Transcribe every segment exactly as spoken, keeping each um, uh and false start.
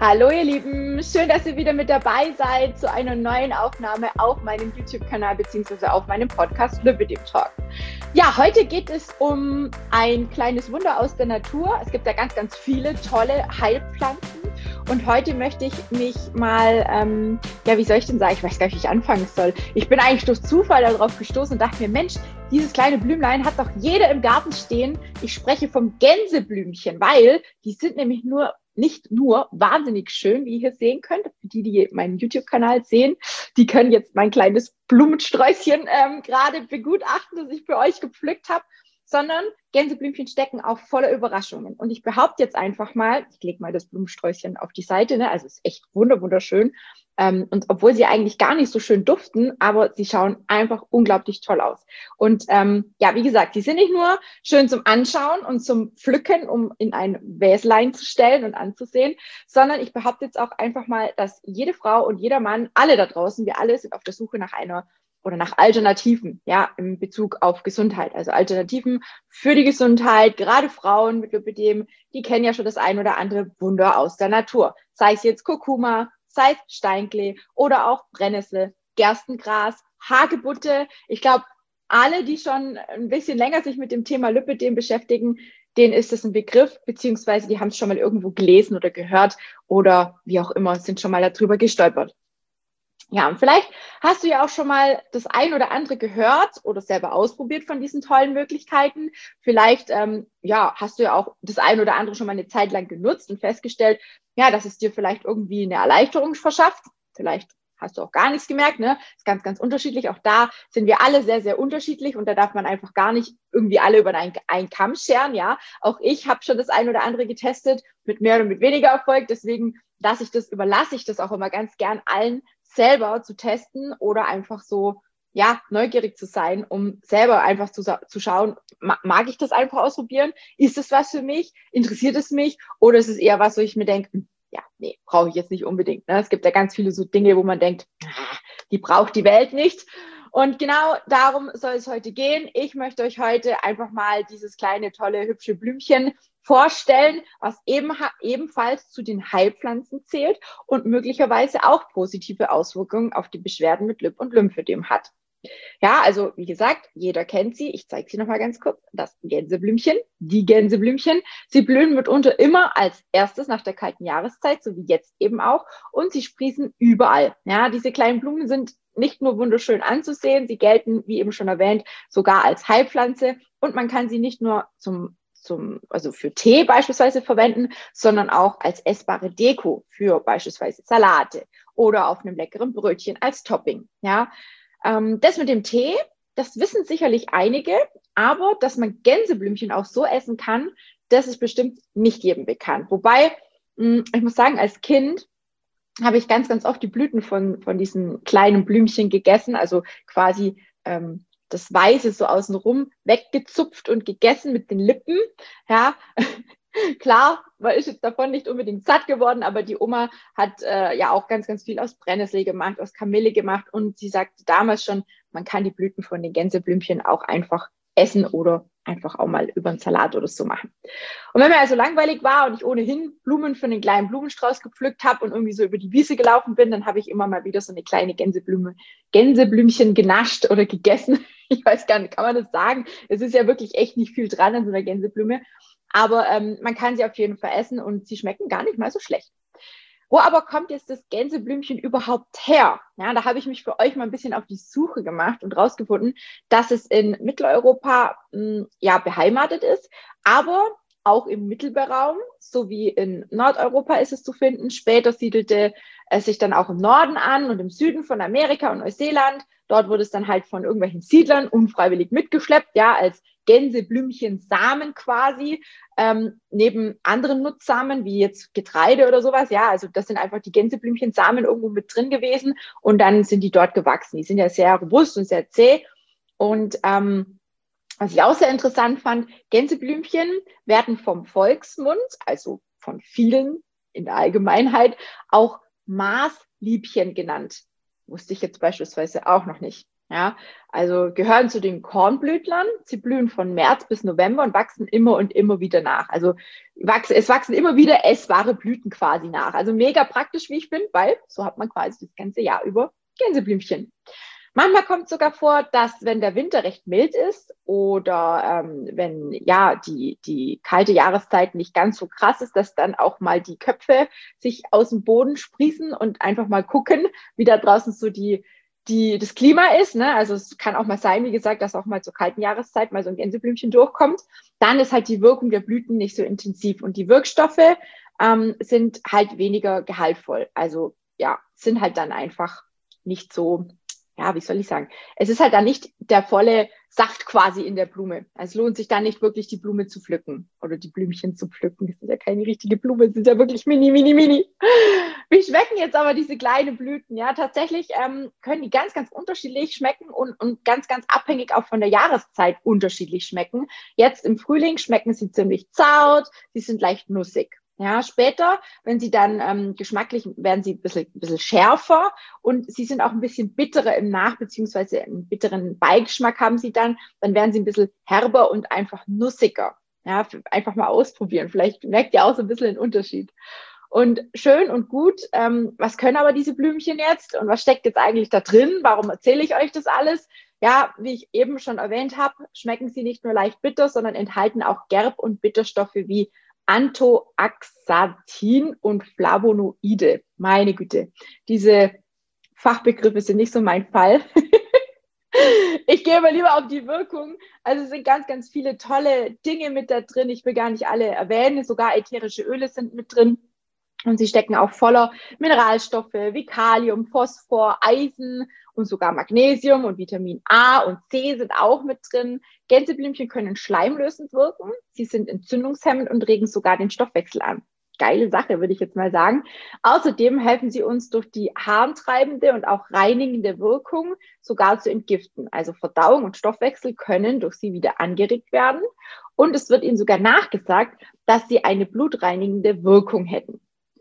Hallo ihr Lieben, schön, dass ihr wieder mit dabei seid zu einer neuen Aufnahme auf meinem YouTube-Kanal bzw. auf meinem Podcast Lipidem Talk. Ja, heute geht es um ein kleines Wunder aus der Natur. Es gibt ja ganz, ganz viele tolle Heilpflanzen und heute möchte ich mich mal, ähm, ja, wie soll ich denn sagen, ich weiß gar nicht, wie ich anfangen soll. Ich bin eigentlich durch Zufall darauf gestoßen und dachte mir, Mensch, dieses kleine Blümlein hat doch jeder im Garten stehen. Ich spreche vom Gänseblümchen, weil die sind nämlich nur nicht nur wahnsinnig schön, wie ihr hier sehen könnt. Für die, die meinen YouTube-Kanal sehen, die können jetzt mein kleines Blumensträußchen ähm, gerade begutachten, das ich für euch gepflückt habe, sondern Gänseblümchen stecken auch voller Überraschungen. Und ich behaupte jetzt einfach mal, ich lege mal das Blumensträußchen auf die Seite, ne? Also es ist echt wunderschön. Ähm, und obwohl sie eigentlich gar nicht so schön duften, aber sie schauen einfach unglaublich toll aus. Und ähm, ja, wie gesagt, die sind nicht nur schön zum Anschauen und zum Pflücken, um in ein Väslein zu stellen und anzusehen, sondern ich behaupte jetzt auch einfach mal, dass jede Frau und jeder Mann, alle da draußen, wir alle sind auf der Suche nach einer oder nach Alternativen, ja, in Bezug auf Gesundheit. Also Alternativen für die Gesundheit, gerade Frauen mit Lipidem, die kennen ja schon das ein oder andere Wunder aus der Natur. Sei es jetzt Kurkuma, sei es Steinklee oder auch Brennnessel, Gerstengras, Hagebutte. Ich glaube, alle, die schon ein bisschen länger sich mit dem Thema Lipidem beschäftigen, denen ist das ein Begriff, beziehungsweise die haben es schon mal irgendwo gelesen oder gehört oder wie auch immer, sind schon mal darüber gestolpert. Ja, und vielleicht hast du ja auch schon mal das ein oder andere gehört oder selber ausprobiert von diesen tollen Möglichkeiten. Vielleicht, ähm, ja, hast du ja auch das ein oder andere schon mal eine Zeit lang genutzt und festgestellt, ja, dass es dir vielleicht irgendwie eine Erleichterung verschafft. Vielleicht hast du auch gar nichts gemerkt, ne? Ist ganz, ganz unterschiedlich. Auch da sind wir alle sehr, sehr unterschiedlich und da darf man einfach gar nicht irgendwie alle über einen, einen Kamm scheren, ja. Auch ich habe schon das ein oder andere getestet, mit mehr oder mit weniger Erfolg. Deswegen lasse ich das, überlasse ich das auch immer ganz gern allen, selber zu testen oder einfach so, ja, neugierig zu sein, um selber einfach zu, zu schauen, mag ich das einfach ausprobieren? Ist es was für mich? Interessiert es mich? Oder ist es eher was, wo ich mir denke, ja, nee, brauche ich jetzt nicht unbedingt. Ne? Es gibt ja ganz viele so Dinge, wo man denkt, die braucht die Welt nicht. Und genau darum soll es heute gehen. Ich möchte euch heute einfach mal dieses kleine, tolle, hübsche Blümchen vorstellen, was eben, ebenfalls zu den Heilpflanzen zählt und möglicherweise auch positive Auswirkungen auf die Beschwerden mit Lip- und Lymphödem hat. Ja, also wie gesagt, jeder kennt sie. Ich zeige sie nochmal ganz kurz. Das Gänseblümchen, die Gänseblümchen. Sie blühen mitunter immer als erstes nach der kalten Jahreszeit, so wie jetzt eben auch. Und sie sprießen überall. Ja, diese kleinen Blumen sind nicht nur wunderschön anzusehen, sie gelten, wie eben schon erwähnt, sogar als Heilpflanze. Und man kann sie nicht nur zum Zum, also für Tee beispielsweise verwenden, sondern auch als essbare Deko für beispielsweise Salate oder auf einem leckeren Brötchen als Topping. Ja, ähm, das mit dem Tee, das wissen sicherlich einige, aber dass man Gänseblümchen auch so essen kann, das ist bestimmt nicht jedem bekannt. Wobei, mh, ich muss sagen, als Kind habe ich ganz, ganz oft die Blüten von, von diesen kleinen Blümchen gegessen, also quasi ähm, das Weiße so außenrum weggezupft und gegessen mit den Lippen. Ja, klar, man ist jetzt davon nicht unbedingt satt geworden, aber die Oma hat äh, ja auch ganz, ganz viel aus Brennnessel gemacht, aus Kamille gemacht und sie sagte damals schon, man kann die Blüten von den Gänseblümchen auch einfach essen oder einfach auch mal über einen Salat oder so machen. Und wenn mir also langweilig war und ich ohnehin Blumen für einen kleinen Blumenstrauß gepflückt habe und irgendwie so über die Wiese gelaufen bin, dann habe ich immer mal wieder so eine kleine Gänseblume, Gänseblümchen genascht oder gegessen. Ich weiß gar nicht, kann man das sagen? Es ist ja wirklich echt nicht viel dran an so einer Gänseblume. Aber ähm, man kann sie auf jeden Fall essen und sie schmecken gar nicht mal so schlecht. Wo aber kommt jetzt das Gänseblümchen überhaupt her? Ja, da habe ich mich für euch mal ein bisschen auf die Suche gemacht und rausgefunden, dass es in Mitteleuropa mh, ja beheimatet ist, aber auch im Mittelmeerraum sowie in Nordeuropa ist es zu finden. Später siedelte es sich dann auch im Norden an und im Süden von Amerika und Neuseeland. Dort wurde es dann halt von irgendwelchen Siedlern unfreiwillig mitgeschleppt, ja, als Gänseblümchen-Samen quasi, ähm, neben anderen Nutzsamen, wie jetzt Getreide oder sowas. Ja, also das sind einfach die Gänseblümchen-Samen irgendwo mit drin gewesen und dann sind die dort gewachsen. Die sind ja sehr robust und sehr zäh. Und ähm, was ich auch sehr interessant fand, Gänseblümchen werden vom Volksmund, also von vielen in der Allgemeinheit, auch Maßliebchen genannt. Wusste ich jetzt beispielsweise auch noch nicht. Ja, also gehören zu den Kornblütlern. Sie blühen von März bis November und wachsen immer und immer wieder nach. Also wachsen, es wachsen immer wieder essbare Blüten quasi nach. Also mega praktisch, wie ich bin, weil so hat man quasi das ganze Jahr über Gänseblümchen. Manchmal kommt es sogar vor, dass wenn der Winter recht mild ist oder ähm, wenn ja die, die kalte Jahreszeit nicht ganz so krass ist, dass dann auch mal die Köpfe sich aus dem Boden sprießen und einfach mal gucken, wie da draußen so die die, das Klima ist, ne? Also es kann auch mal sein, wie gesagt, dass auch mal zur kalten Jahreszeit mal so ein Gänseblümchen durchkommt. Dann ist halt die Wirkung der Blüten nicht so intensiv und die Wirkstoffe ähm, sind halt weniger gehaltvoll. Also ja, sind halt dann einfach nicht so, ja, wie soll ich sagen? Es ist halt dann nicht der volle Saft quasi in der Blume. Also es lohnt sich dann nicht wirklich, die Blume zu pflücken oder die Blümchen zu pflücken. Das ist ja keine richtige Blume, das sind ja wirklich mini, mini, mini. Wie schmecken jetzt aber diese kleinen Blüten? Ja, tatsächlich ähm, können die ganz, ganz unterschiedlich schmecken und, und ganz, ganz abhängig auch von der Jahreszeit unterschiedlich schmecken. Jetzt im Frühling schmecken sie ziemlich zart, sie sind leicht nussig. Ja, später, wenn sie dann ähm, geschmacklich, werden sie ein bisschen, ein bisschen schärfer und sie sind auch ein bisschen bitterer im Nach- beziehungsweise einen bitteren Beigeschmack haben sie dann. Dann werden sie ein bisschen herber und einfach nussiger. Ja, einfach mal ausprobieren. Vielleicht merkt ihr auch so ein bisschen den Unterschied. Und schön und gut, ähm, was können aber diese Blümchen jetzt und was steckt jetzt eigentlich da drin? Warum erzähle ich euch das alles? Ja, wie ich eben schon erwähnt habe, schmecken sie nicht nur leicht bitter, sondern enthalten auch Gerb- und Bitterstoffe wie Anthoxantin und Flavonoide. Meine Güte, diese Fachbegriffe sind nicht so mein Fall. Ich gehe mal lieber auf die Wirkung. Also es sind ganz, ganz viele tolle Dinge mit da drin. Ich will gar nicht alle erwähnen. Sogar ätherische Öle sind mit drin. Und sie stecken auch voller Mineralstoffe wie Kalium, Phosphor, Eisen und sogar Magnesium und Vitamin A und C sind auch mit drin. Gänseblümchen können schleimlösend wirken. Sie sind entzündungshemmend und regen sogar den Stoffwechsel an. Geile Sache, würde ich jetzt mal sagen. Außerdem helfen sie uns durch die harntreibende und auch reinigende Wirkung sogar zu entgiften. Also Verdauung und Stoffwechsel können durch sie wieder angeregt werden. Und es wird ihnen sogar nachgesagt, dass sie eine blutreinigende Wirkung hätten.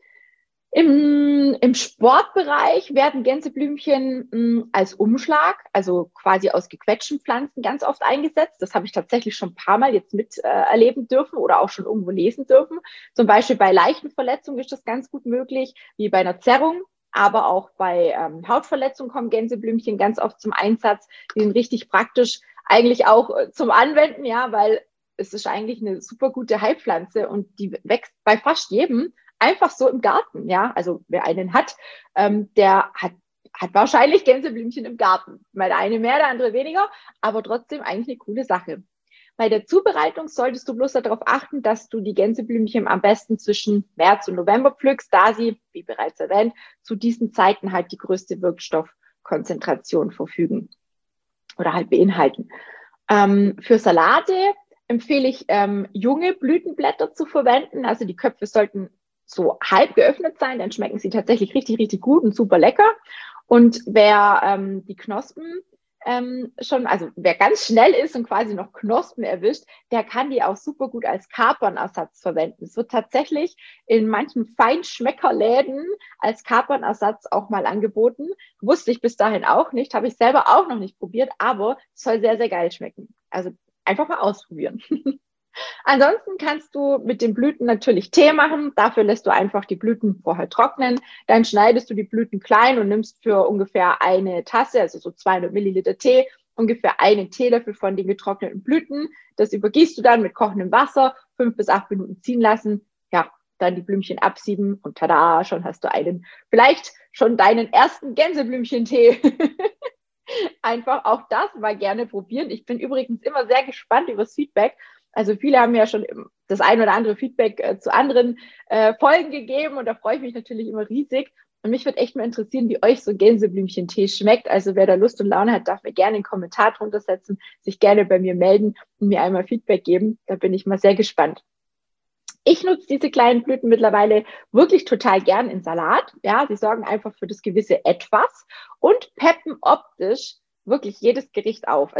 Im, Im Sportbereich werden Gänseblümchen mh, als Umschlag, also quasi aus gequetschten Pflanzen, ganz oft eingesetzt. Das habe ich tatsächlich schon ein paar Mal jetzt mit äh, erleben dürfen oder auch schon irgendwo lesen dürfen. Zum Beispiel bei leichten Verletzungen ist das ganz gut möglich, wie bei einer Zerrung. Aber auch bei ähm, Hautverletzungen kommen Gänseblümchen ganz oft zum Einsatz. Die sind richtig praktisch, eigentlich auch äh, zum Anwenden, ja, weil es ist eigentlich eine super gute Heilpflanze und die wächst bei fast jedem einfach so im Garten, ja. Also wer einen hat, ähm, der hat, hat wahrscheinlich Gänseblümchen im Garten. Mal der eine mehr, der andere weniger, aber trotzdem eigentlich eine coole Sache. Bei der Zubereitung solltest du bloß darauf achten, dass du die Gänseblümchen am besten zwischen März und November pflückst, da sie, wie bereits erwähnt, zu diesen Zeiten halt die größte Wirkstoffkonzentration verfügen oder halt beinhalten. Ähm, für Salate empfehle ich, ähm, junge Blütenblätter zu verwenden. Also die Köpfe sollten so halb geöffnet sein, dann schmecken sie tatsächlich richtig, richtig gut und super lecker. Und wer ähm, die Knospen ähm, schon, also wer ganz schnell ist und quasi noch Knospen erwischt, der kann die auch super gut als Kapernersatz verwenden. Es wird tatsächlich in manchen Feinschmeckerläden als Kapernersatz auch mal angeboten. Wusste ich bis dahin auch nicht, habe ich selber auch noch nicht probiert, aber es soll sehr, sehr geil schmecken. Also einfach mal ausprobieren. Ansonsten kannst du mit den Blüten natürlich Tee machen. Dafür lässt du einfach die Blüten vorher trocknen. Dann schneidest du die Blüten klein und nimmst für ungefähr eine Tasse, also so zweihundert Milliliter Tee, ungefähr einen Teelöffel von den getrockneten Blüten. Das übergießt du dann mit kochendem Wasser, fünf bis acht Minuten ziehen lassen. Ja, dann die Blümchen absieben und tada, schon hast du einen, vielleicht schon deinen ersten Gänseblümchentee. Einfach auch das mal gerne probieren. Ich bin übrigens immer sehr gespannt über das Feedback. Also viele haben ja schon das ein oder andere Feedback äh, zu anderen äh, Folgen gegeben und da freue ich mich natürlich immer riesig. Und mich würde echt mal interessieren, wie euch so Gänseblümchentee schmeckt. Also wer da Lust und Laune hat, darf mir gerne einen Kommentar drunter setzen, sich gerne bei mir melden und mir einmal Feedback geben. Da bin ich mal sehr gespannt. Ich nutze diese kleinen Blüten mittlerweile wirklich total gern in Salat. Ja, sie sorgen einfach für das gewisse Etwas und peppen optisch wirklich jedes Gericht auf. Also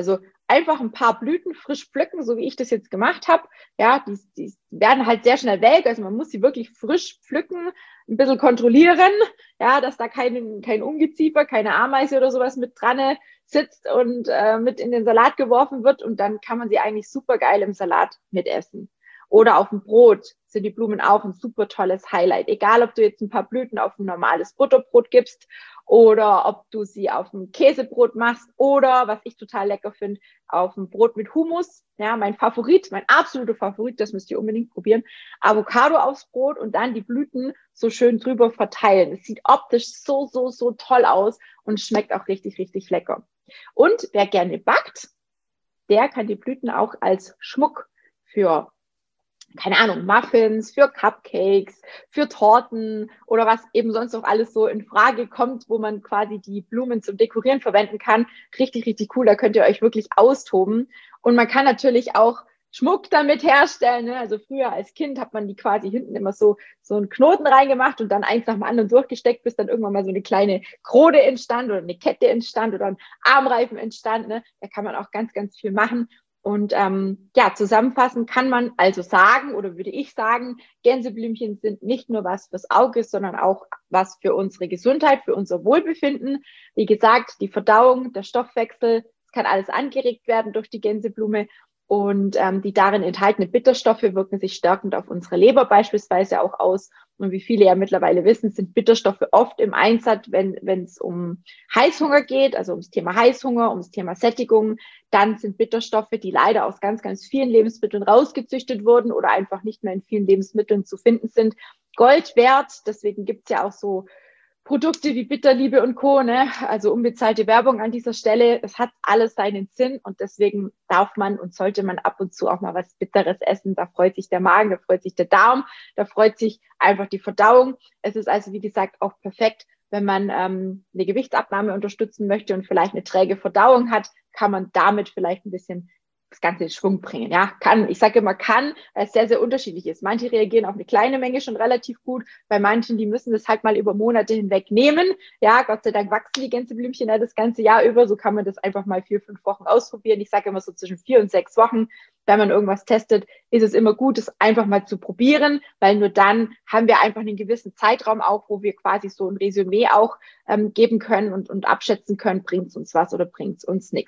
einfach ein paar Blüten frisch pflücken, so wie ich das jetzt gemacht habe. Ja, die, die werden halt sehr schnell welk, also man muss sie wirklich frisch pflücken, ein bisschen kontrollieren, ja, dass da kein, kein Ungeziefer, keine Ameise oder sowas mit dran sitzt und äh, mit in den Salat geworfen wird, und dann kann man sie eigentlich super geil im Salat mitessen. Oder auf dem Brot sind die Blumen auch ein super tolles Highlight. Egal, ob du jetzt ein paar Blüten auf ein normales Butterbrot gibst oder ob du sie auf ein Käsebrot machst oder, was ich total lecker finde, auf ein Brot mit Hummus. Ja, mein Favorit, mein absoluter Favorit, das müsst ihr unbedingt probieren. Avocado aufs Brot und dann die Blüten so schön drüber verteilen. Es sieht optisch so, so, so toll aus und schmeckt auch richtig, richtig lecker. Und wer gerne backt, der kann die Blüten auch als Schmuck für, keine Ahnung, Muffins, für Cupcakes, für Torten oder was eben sonst noch alles so in Frage kommt, wo man quasi die Blumen zum Dekorieren verwenden kann. Richtig, richtig cool, da könnt ihr euch wirklich austoben. Und man kann natürlich auch Schmuck damit herstellen. Ne? Also früher als Kind hat man die quasi hinten immer so, so einen Knoten reingemacht und dann eins nach dem anderen durchgesteckt, bis dann irgendwann mal so eine kleine Krone entstand oder eine Kette entstand oder ein Armreifen entstand. Ne? Da kann man auch ganz, ganz viel machen. Und ähm, ja, zusammenfassend kann man also sagen, oder würde ich sagen, Gänseblümchen sind nicht nur was fürs Auge, sondern auch was für unsere Gesundheit, für unser Wohlbefinden. Wie gesagt, die Verdauung, der Stoffwechsel, es kann alles angeregt werden durch die Gänseblume. Und ähm, die darin enthaltenen Bitterstoffe wirken sich stärkend auf unsere Leber beispielsweise auch aus. Und wie viele ja mittlerweile wissen, sind Bitterstoffe oft im Einsatz, wenn wenn es um Heißhunger geht, also ums Thema Heißhunger, ums Thema Sättigung. Dann sind Bitterstoffe, die leider aus ganz, ganz vielen Lebensmitteln rausgezüchtet wurden oder einfach nicht mehr in vielen Lebensmitteln zu finden sind, Gold wert. Deswegen gibt's ja auch so Produkte wie Bitterliebe und Co., ne? Also unbezahlte Werbung an dieser Stelle. Es hat alles seinen Sinn und deswegen darf man und sollte man ab und zu auch mal was Bitteres essen. Da freut sich der Magen, da freut sich der Darm, da freut sich einfach die Verdauung. Es ist also, wie gesagt, auch perfekt, wenn man ähm, eine Gewichtsabnahme unterstützen möchte und vielleicht eine träge Verdauung hat, kann man damit vielleicht ein bisschen das Ganze in Schwung bringen. Ja, kann, ich sage immer kann, weil es sehr, sehr unterschiedlich ist. Manche reagieren auf eine kleine Menge schon relativ gut, bei manchen, die müssen das halt mal über Monate hinweg nehmen. Ja, Gott sei Dank wachsen die Gänseblümchen ja das ganze Jahr über, so kann man das einfach mal vier, fünf Wochen ausprobieren. Ich sage immer so zwischen vier und sechs Wochen, wenn man irgendwas testet, ist es immer gut, es einfach mal zu probieren, weil nur dann haben wir einfach einen gewissen Zeitraum auch, wo wir quasi so ein Resümee auch ähm, geben können und, und abschätzen können, bringt es uns was oder bringt es uns nichts.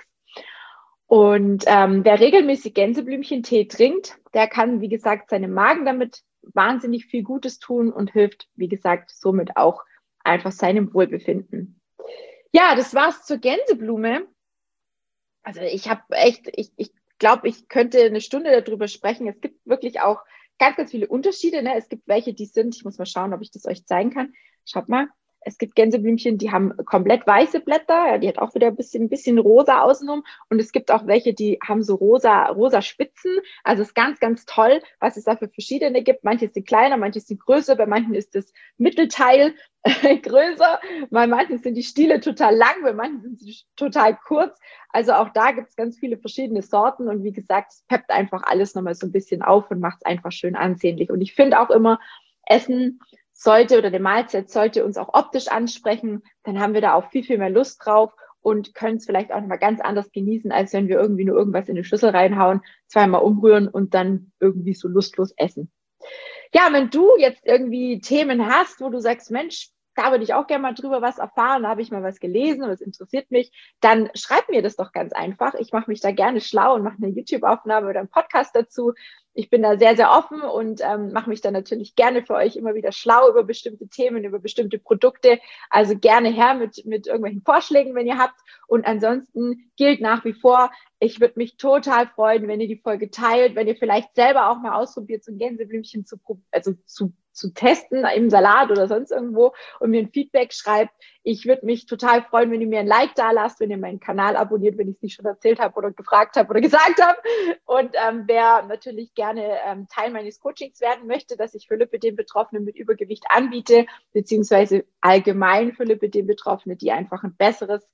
Und ähm, wer regelmäßig Gänseblümchentee trinkt, der kann, wie gesagt, seinem Magen damit wahnsinnig viel Gutes tun und hilft, wie gesagt, somit auch einfach seinem Wohlbefinden. Ja, das war's zur Gänseblume. Also ich habe echt, ich, ich glaube, ich könnte eine Stunde darüber sprechen. Es gibt wirklich auch ganz, ganz viele Unterschiede. Ne? Es gibt welche, die sind, ich muss mal schauen, ob ich das euch zeigen kann. Schaut mal. Es gibt Gänseblümchen, die haben komplett weiße Blätter. Ja, die hat auch wieder ein bisschen, ein bisschen rosa außenrum. Und es gibt auch welche, die haben so rosa, rosa Spitzen. Also es ist ganz, ganz toll, was es da für verschiedene gibt. Manche sind kleiner, manche sind größer. Bei manchen ist das Mittelteil größer. Bei manchen sind die Stiele total lang, bei manchen sind sie total kurz. Also auch da gibt es ganz viele verschiedene Sorten. Und wie gesagt, es peppt einfach alles nochmal so ein bisschen auf und macht es einfach schön ansehnlich. Und ich finde auch immer, Essen sollte oder die Mahlzeit sollte uns auch optisch ansprechen, dann haben wir da auch viel, viel mehr Lust drauf und können es vielleicht auch nochmal ganz anders genießen, als wenn wir irgendwie nur irgendwas in die Schüssel reinhauen, zweimal umrühren und dann irgendwie so lustlos essen. Ja, wenn du jetzt irgendwie Themen hast, wo du sagst, Mensch, da würde ich auch gerne mal drüber was erfahren, da habe ich mal was gelesen und es interessiert mich, dann schreib mir das doch ganz einfach. Ich mache mich da gerne schlau und mache eine YouTube-Aufnahme oder einen Podcast dazu. Ich bin da sehr, sehr offen und ähm, mache mich da natürlich gerne für euch immer wieder schlau über bestimmte Themen, über bestimmte Produkte. Also gerne her mit, mit irgendwelchen Vorschlägen, wenn ihr habt. Und ansonsten gilt nach wie vor, ich würde mich total freuen, wenn ihr die Folge teilt, wenn ihr vielleicht selber auch mal ausprobiert, so ein Gänseblümchen zu, also zu, zu testen im Salat oder sonst irgendwo und mir ein Feedback schreibt. Ich würde mich total freuen, wenn ihr mir ein Like da lasst, wenn ihr meinen Kanal abonniert, wenn ich es nicht schon erzählt habe oder gefragt habe oder gesagt habe. Und ähm, wer natürlich gerne ähm, Teil meines Coachings werden möchte, dass ich für Lipödem-Betroffene mit Übergewicht anbiete, beziehungsweise allgemein für Lipödem-Betroffene, die einfach ein besseres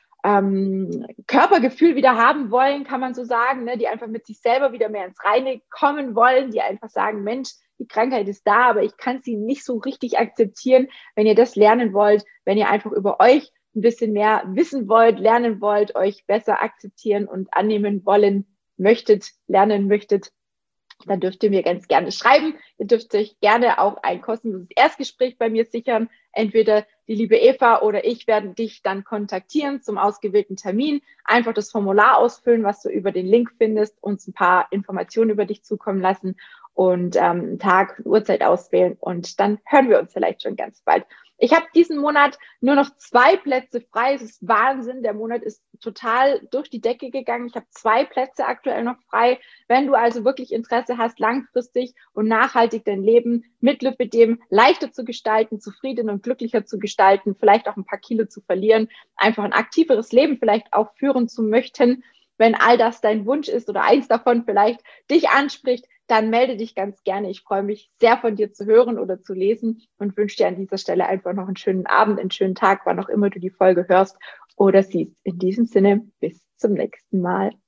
ähm, Körpergefühl wieder haben wollen, kann man so sagen, ne? Die einfach mit sich selber wieder mehr ins Reine kommen wollen, die einfach sagen, Mensch, die Krankheit ist da, aber ich kann sie nicht so richtig akzeptieren. Wenn ihr das lernen wollt, wenn ihr einfach über euch ein bisschen mehr wissen wollt, lernen wollt, euch besser akzeptieren und annehmen wollen möchtet, lernen möchtet, dann dürft ihr mir ganz gerne schreiben. Ihr dürft euch gerne auch ein kostenloses Erstgespräch bei mir sichern. Entweder die liebe Eva oder ich werden dich dann kontaktieren zum ausgewählten Termin. Einfach das Formular ausfüllen, was du über den Link findest, uns ein paar Informationen über dich zukommen lassen und ähm, einen Tag, eine Uhrzeit auswählen und dann hören wir uns vielleicht schon ganz bald. Ich habe diesen Monat nur noch zwei Plätze frei. Es ist Wahnsinn. Der Monat ist total durch die Decke gegangen. Ich habe zwei Plätze aktuell noch frei. Wenn du also wirklich Interesse hast, langfristig und nachhaltig dein Leben mit Lipidem leichter zu gestalten, zufriedener und glücklicher zu gestalten, vielleicht auch ein paar Kilo zu verlieren, einfach ein aktiveres Leben vielleicht auch führen zu möchten, wenn all das dein Wunsch ist oder eins davon vielleicht dich anspricht, dann melde dich ganz gerne. Ich freue mich sehr, von dir zu hören oder zu lesen und wünsche dir an dieser Stelle einfach noch einen schönen Abend, einen schönen Tag, wann auch immer du die Folge hörst oder siehst. In diesem Sinne, bis zum nächsten Mal.